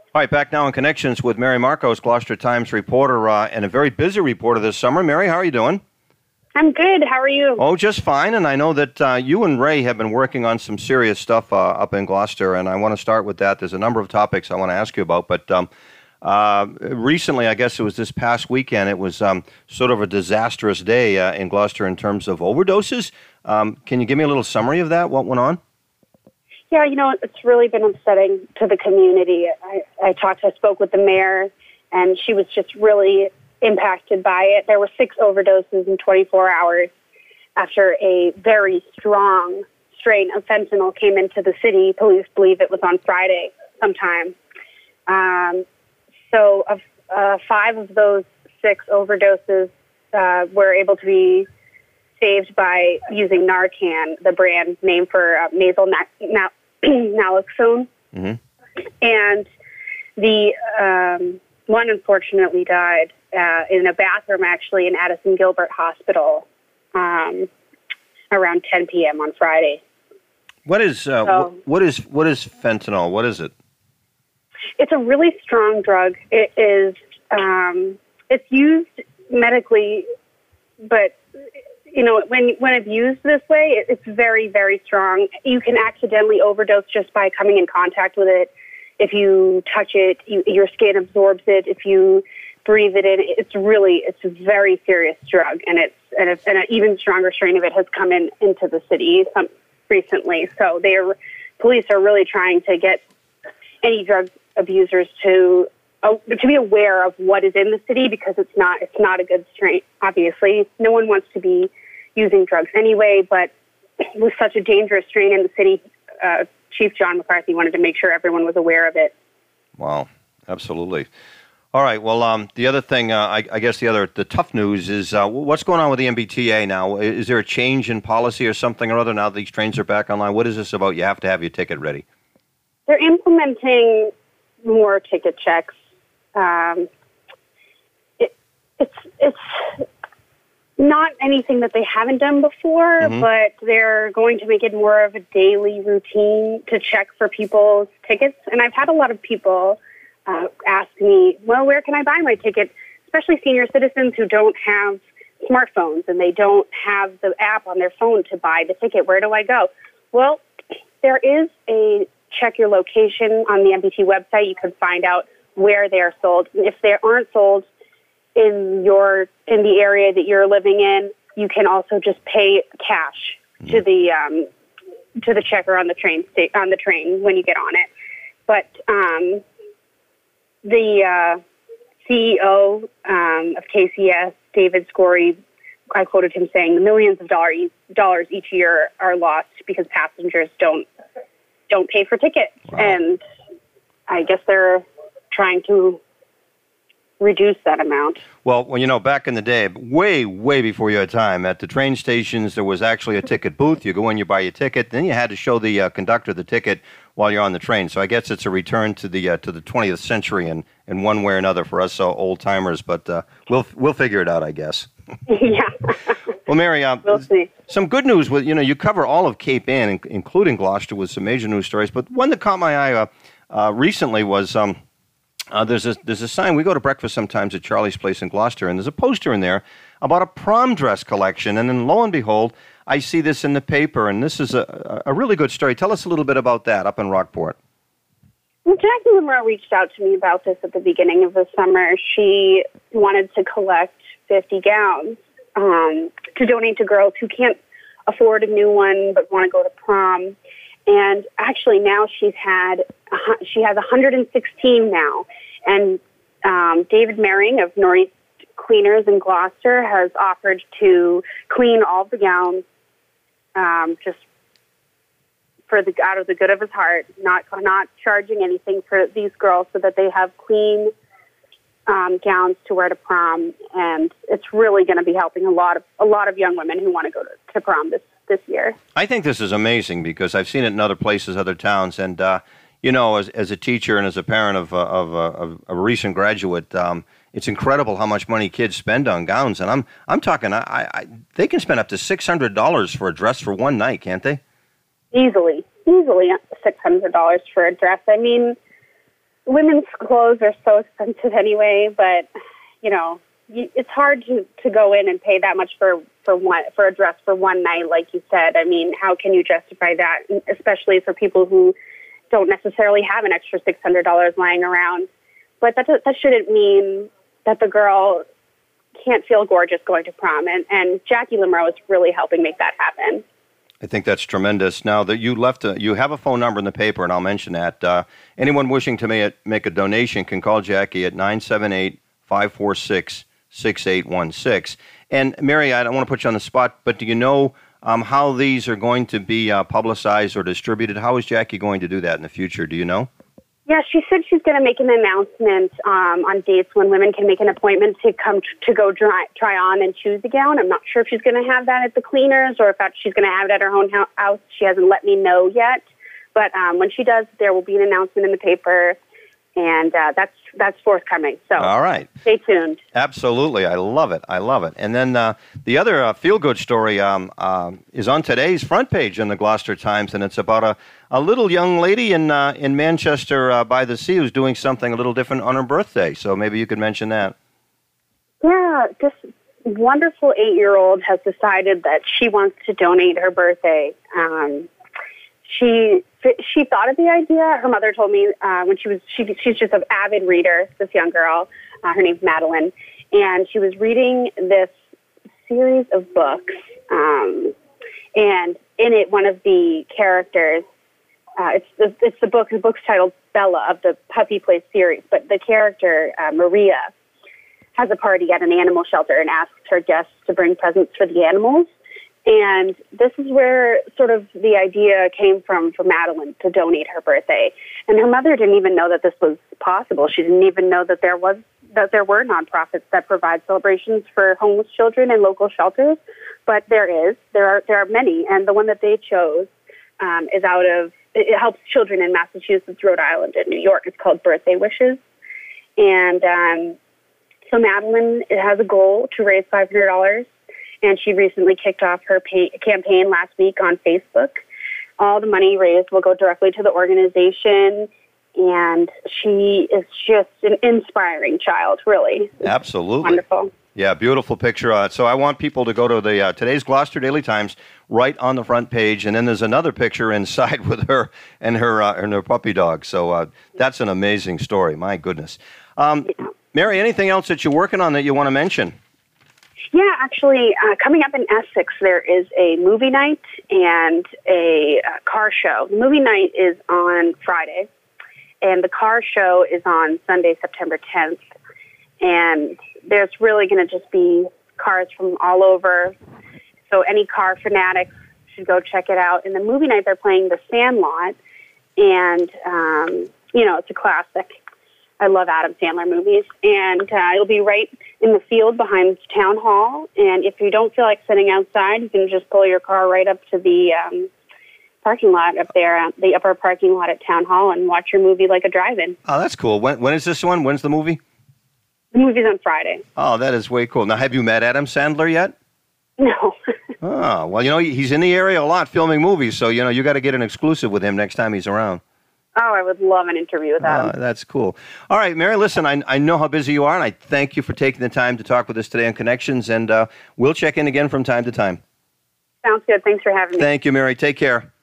All right, back now in Connections with Mary Marcos, Gloucester Times reporter, and a very busy reporter this summer. Mary, how are you doing? I'm good. How are you? Oh, just fine. And I know that you and Ray have been working on some serious stuff up in Gloucester, and I want to start with that. There's a number of topics I want to ask you about, but recently, I guess it was this past weekend, it was sort of a disastrous day in Gloucester in terms of overdoses. Can you give me a little summary of that, what went on? Yeah, it's really been upsetting to the community. I spoke with the mayor, and she was just really impacted by it. There were 6 overdoses in 24 hours after a very strong strain of fentanyl came into the city. Police believe it was on Friday sometime. So 5 of those 6 overdoses were able to be saved by using Narcan, the brand name for nasal naloxone. Mm-hmm. And the one unfortunately died in a bathroom, actually, in Addison Gilbert Hospital around 10 p.m. on Friday. What is fentanyl? What is it? It's a really strong drug. It is. It's used medically, but when it's used this way, it's very, very strong. You can accidentally overdose just by coming in contact with it. If you touch it, your skin absorbs it. If you breathe it in, it's a very serious drug, and an even stronger strain of it has come into the city recently. So police are really trying to get any drug abusers to be aware of what is in the city, because it's not a good strain. Obviously, no one wants to be using drugs anyway, but with such a dangerous strain in the city, Chief John McCarthy wanted to make sure everyone was aware of it. Wow, absolutely. All right. Well, the other thing, I guess the tough news is what's going on with the MBTA now? Is there a change in policy or something or other now that these trains are back online? What is this about? You have to have your ticket ready. They're implementing more ticket checks. It's not anything that they haven't done before, mm-hmm. but they're going to make it more of a daily routine to check for people's tickets. And I've had a lot of people ask me, well, where can I buy my ticket? Especially senior citizens who don't have smartphones and they don't have the app on their phone to buy the ticket. Where do I go? Well, there is a check your location on the MBT website. You can find out where they are sold. And if they aren't sold in the area that you're living in, you can also just pay cash to the checker on the train when you get on it. But the CEO of KCS, David Scory, I quoted him saying the millions of dollars each year are lost because passengers don't pay for tickets. Wow. And I guess they're trying to reduce that amount. Well, back in the day, way, way before your time, at the train stations, there was actually a ticket booth. You go in, you buy your ticket, then you had to show the conductor the ticket while you're on the train. So I guess it's a return to the 20th century in one way or another for us old timers. But we'll figure it out, I guess. Yeah. Well, Mary, we'll see. Some good news with you cover all of Cape Ann, including Gloucester, with some major news stories. But one that caught my eye recently was. There's a sign. We go to breakfast sometimes at Charlie's Place in Gloucester, and there's a poster in there about a prom dress collection. And then lo and behold, I see this in the paper, and this is a really good story. Tell us a little bit about that up in Rockport. Well, Jackie Monroe reached out to me about this at the beginning of the summer. She wanted to collect 50 gowns to donate to girls who can't afford a new one but want to go to prom. And actually now she has 116 now. And David Mering of Northeast Cleaners in Gloucester has offered to clean all the gowns just out of the good of his heart, not charging anything for these girls so that they have clean gowns to wear to prom. And it's really going to be helping a lot of young women who want to go to prom this year. I think this is amazing because I've seen it in other places, other towns, and as a teacher and as a parent of a recent graduate, it's incredible how much money kids spend on gowns. And I'm talking, they can spend up to $600 for a dress for one night, can't they? Easily $600 for a dress. I mean, women's clothes are so expensive anyway, but, it's hard to go in and pay that much for a dress for one night, like you said. I mean, how can you justify that, especially for people who don't necessarily have an extra $600 lying around? But that shouldn't mean that the girl can't feel gorgeous going to prom, and Jackie Lamoureux is really helping make that happen. I think that's tremendous. Now that you have a phone number in the paper, and I'll mention that. Anyone wishing to make a donation can call Jackie at 978-546-6816. And Mary, I don't want to put you on the spot, but do you know how these are going to be publicized or distributed? How is Jackie going to do that in the future? Do you know? Yeah, she said she's going to make an announcement on dates when women can make an appointment to come to go try on and choose a gown. I'm not sure if she's going to have that at the cleaners or if she's going to have it at her own house. She hasn't let me know yet. But when she does, there will be an announcement in the paper, and that's forthcoming. So all right, stay tuned. Absolutely, I love it. And then the other feel-good story is on today's front page in the Gloucester Times, and it's about a little young lady in Manchester by the Sea who's doing something a little different on her birthday. So maybe you could mention that. Yeah, this wonderful 8-year-old has decided that she wants to donate her birthday. She thought of the idea. Her mother told me when she's just an avid reader, this young girl. Her name's Madeline. And she was reading this series of books. And in it, one of the characters, the book's titled Bella of the Puppy Play series. But the character, Maria, has a party at an animal shelter and asks her guests to bring presents for the animals. And this is where sort of the idea came from for Madeline to donate her birthday. And her mother didn't even know that this was possible. She didn't even know that there were nonprofits that provide celebrations for homeless children in local shelters. But there are many, and the one that they chose it helps children in Massachusetts, Rhode Island, and New York. It's called Birthday Wishes. And so Madeline has a goal to raise $500. And she recently kicked off her campaign last week on Facebook. All the money raised will go directly to the organization, and she is just an inspiring child, really. Absolutely. Wonderful. Yeah, beautiful picture. So I want people to go to the today's Gloucester Daily Times, right on the front page, and then there's another picture inside with her and her puppy dog. So that's an amazing story. My goodness. Mary, anything else that you're working on that you want to mention? Yeah, actually, coming up in Essex, there is a movie night and a car show. The movie night is on Friday, and the car show is on Sunday, September 10th. And there's really going to just be cars from all over. So any car fanatics should go check it out. In the movie night, they're playing The Sandlot, and, it's a classic. I love Adam Sandler movies, and it'll be right in the field behind Town Hall. And if you don't feel like sitting outside, you can just pull your car right up to the parking lot up there, the upper parking lot at Town Hall, and watch your movie like a drive-in. Oh, that's cool. When is this one? When's the movie? The movie's on Friday. Oh, that is way cool. Now, have you met Adam Sandler yet? No. Oh, well, he's in the area a lot filming movies, so, you got to get an exclusive with him next time he's around. Oh, I would love an interview with them. That's cool. All right, Mary, listen, I know how busy you are, and I thank you for taking the time to talk with us today on Connections, and we'll check in again from time to time. Sounds good. Thanks for having me. Thank you, Mary. Take care.